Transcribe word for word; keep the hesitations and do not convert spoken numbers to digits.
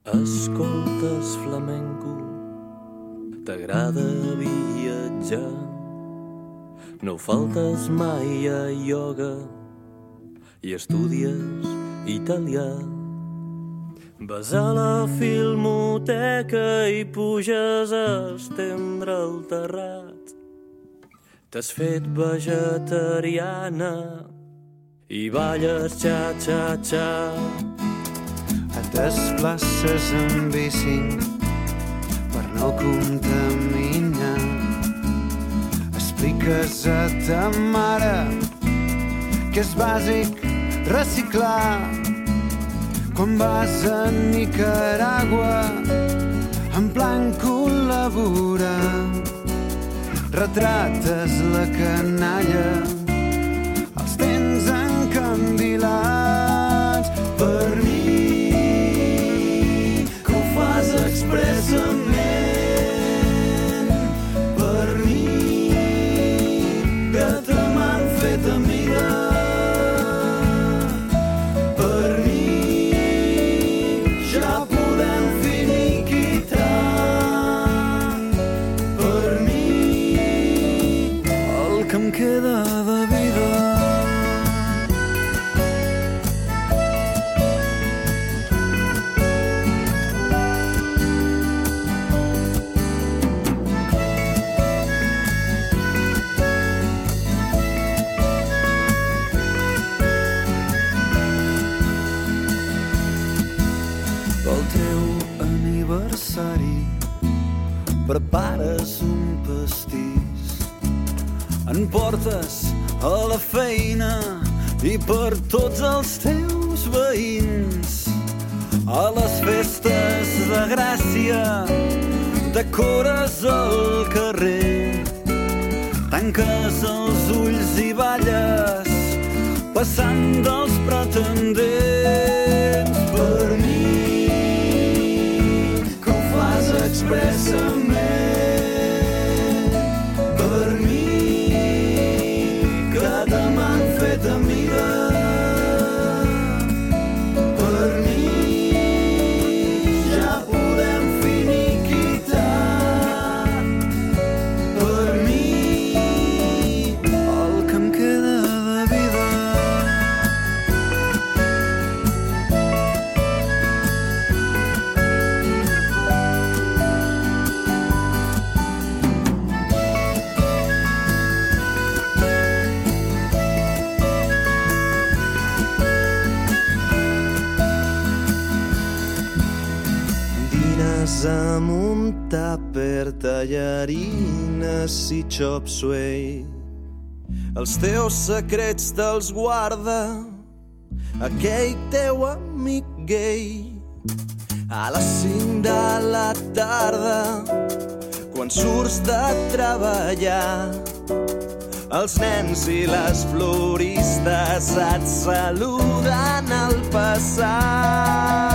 Escoltes flamenco, t'agrada viatjar, no faltes mai a ioga i estudies italià. Vas a la filmoteca i puges a estendre el terrat. T'has fet vegetariana i balles xa-xa-xa. Et desplaces en bici per no contaminar. Expliques a ta mare que és bàsic reciclar. Quan vas a Nicaragua en plan col·laborar, retrates la canalla, els tens encandilats. Per mi que ho fas expressament, per mi que te m'han fet amiga, per mi ja podem finiquitar, per mi el que em queda de vida. Pel teu aniversari prepares un pastís, en portes a la feina i per tots els teus veïns. A les festes de Gràcia decores el carrer, tanques els ulls i balles passant dels pretendents. Per mi que ho fas expressament, per mi que te m'han fet amiga, per mi ja podem finiquitar, per mi el que em queda de vida. Dines amb un tàper, tallarines i chop suey. Els teus secrets te'ls guarda aquell teu amic gay. A les cinc de la tarda, quan surts de treballar, els nens i les floristes et saluden al passar.